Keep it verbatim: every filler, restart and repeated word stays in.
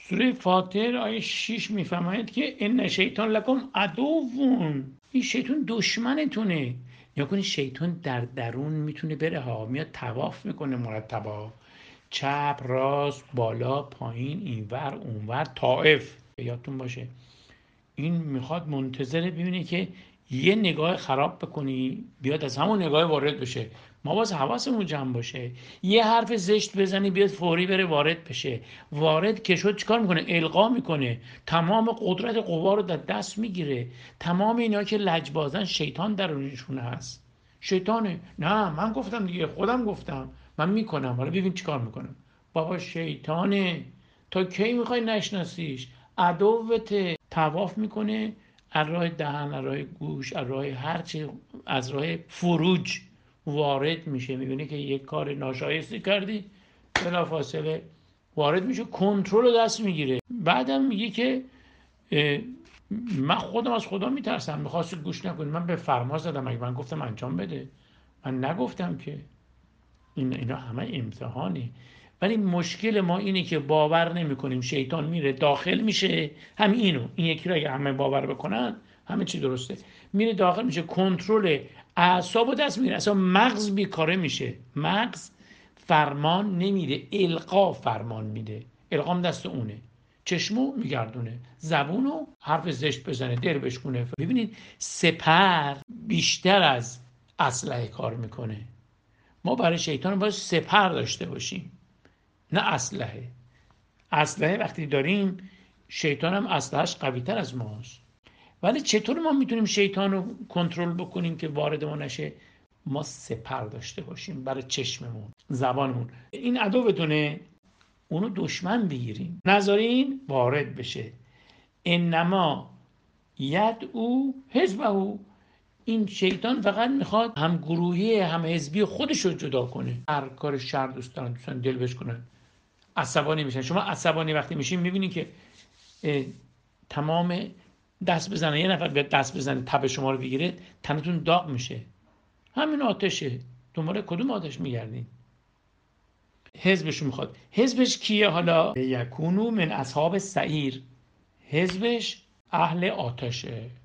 سوره فاطر آیه شش میفرماید که ان شیطان لکم عدوون، این شیطان دشمنتونه. یا کنید شیطان در درون میتونه بره ها، میاد طواف میکنه مرتبا، چپ راست بالا پایین اینور اونور طائف. یادتون باشه این میخواد منتظره ببینه که یه نگاه خراب بکنی بیاد از همون نگاه وارد بشه. ما باز حواسمون جمع باشه، یه حرف زشت بزنی بیاد فوری بره وارد بشه. وارد که شد چیکار میکنه؟ القا میکنه، تمام قدرت قوا رو در دست میگیره. تمام اینا که لجبازن شیطان درونشون هست. شیطانه. نه من گفتم دیگه، خودم گفتم من میکنم، حالا ببین چیکار میکنم. بابا شیطانه، تا کی میخوای نشناسیش؟ عدوته. طواف میکنه از راه دهن، از راه گوش، از راه هرچی، از راه فروج وارد میشه. میبینه که یک کار ناشایستی کردی، بلافاصله وارد میشه، کنترل رو دست میگیره. بعدم میگه که من خودم از خدا میترسم، میخواست گوش نکنی، من به فرما زدم، اگه من گفتم انجام بده، من نگفتم که. این اینا همه امتحانه. ولی مشکل ما اینه که باور نمی کنیم. شیطان میره داخل میشه، هم اینو این یکی رو اگه همه باور بکنن همه چی درسته. میره داخل میشه، کنترل اعصاب و دست میگیره، اصلا مغز بیکاره میشه. مغز فرمان نمیده، القا فرمان میده. القام دست اونه. چشمو میگردونه، زبونو حرف زشت بزنه، در بشکونه. ببینید سپر بیشتر از اسلحه کار میکنه. ما برای شیطان باید سپر داشته باشیم، نه اسلحه. اسلحه وقتی داریم شیطان هم اسلحه‌اش قوی تر از ماست. ولی چطور ما میتونیم شیطان رو کنترل بکنیم که وارد ما نشه؟ ما سپر داشته باشیم برای چشممون، زبانمون. این عدوتونه، اونو دشمن بگیریم، نذارین وارد بشه. انما یدعو حزبه، این شیطان فقط میخواد هم گروهی هم حزبی خودش رو جدا کنه. هر کار شر دوست دارن، دوستان دل بش کنن، عصبانی میشن. شما عصبانی وقتی میشین میبینین که تمام دست بزنه، یه نفر بیاد دست بزنه تب شما رو بگیره، تنتون داغ میشه. همین آتشه. دنبال کدوم آتش میگردین؟ حزبش میخواد. حزبش کیه حالا؟ یکونو من اصحاب السعیر. حزبش اهل آتشه.